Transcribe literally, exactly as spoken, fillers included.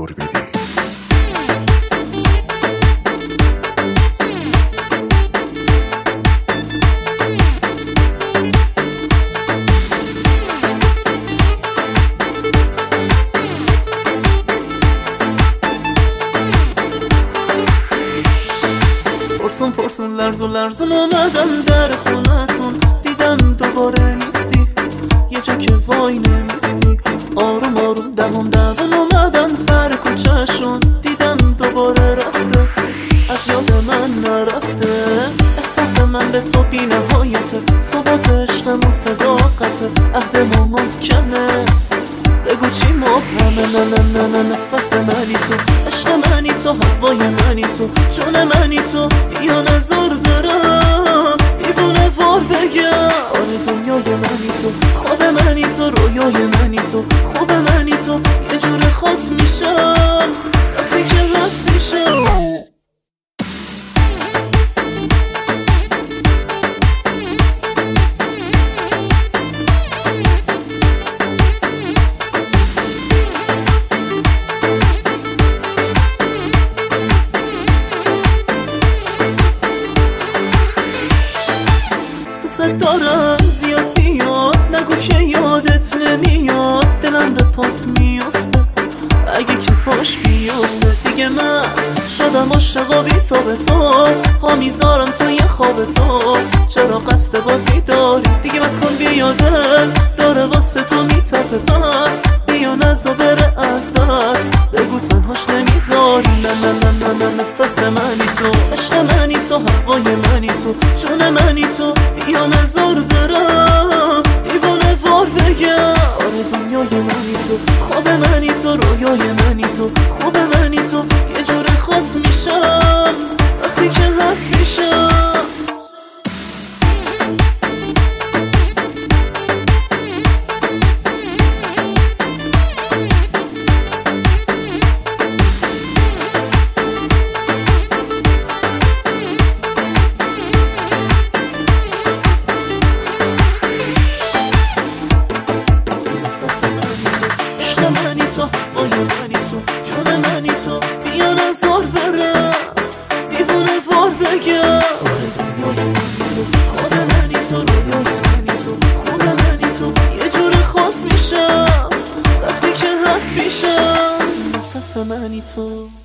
دور بدی. پرسون پرسون لرز و لرزون آمدم در خونتون، دیدم دوباره نیستی، یه جا که وای نمیستی. آروم آروم دوام دوام آمدم سر کوچه‌شون، دیدم دوباره رفته، از یاد من نرفته. احساس من به تو بی نهایته، ثبات عشقمون صداقته، عهد ما محکمه، بگو چی مبهمه. نه نه نه نه نفس منی تو، عشق منی تو، هوای منی تو، جون منی تو. بیا نظر برم دیوونه وار بگم، آره دنیای منی تو، خواب منی تو، رویای منی تو، خوب منی تو. یه جور خاص میشم وقتی که هست میشم. دوست دارم زیاد زیاد، نگو که یادت نمیاد، دلم به پات میفته اگه که پاش بیفته. دیگه من شدم عاشق بی تو به تو، پا میذارم توی خواب تو، چرا قصد بازی داری؟ دیگه بس کن بیا، دل داره واسه تو میتپه، پس بیا نزا بره از دست، بگو تنهاش نمیذاری. نه نه نه نه نه نفس منی تو، عشق منی تو، هوای منی تو، جون منی تو. بیا نزار برم دیوانه وار بگم، آره دنیای منی تو، خواب منی تو، رویای منی تو، خوب منی تو. یه جور خاص میشم وقتی که هست میشم. منی تو، وای منی تو، جون منی تو. بیا نزار برم دیوونه وار بگم، آره دنیای منی تو، خواب منی تو، رویای منی تو، خوب منی تو. یه جور خاص میشم وقتی که هست پیشم، نفس منی تو.